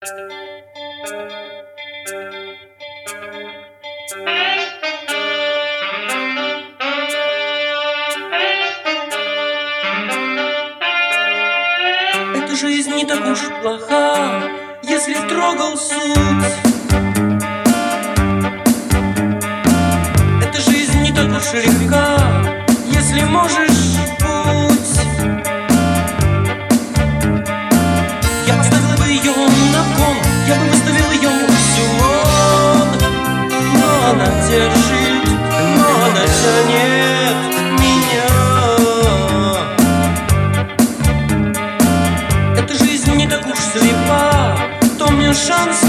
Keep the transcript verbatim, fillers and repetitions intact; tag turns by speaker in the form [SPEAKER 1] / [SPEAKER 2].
[SPEAKER 1] Эта жизнь не так уж плоха, если трогал суть. Эта жизнь не так уж легка, если можешь путь. Я поставила бы ее на кон, я бы выставил ее всю вон. Но она держит, но она тянет меня. Эта жизнь не так уж слепа, то мне шанс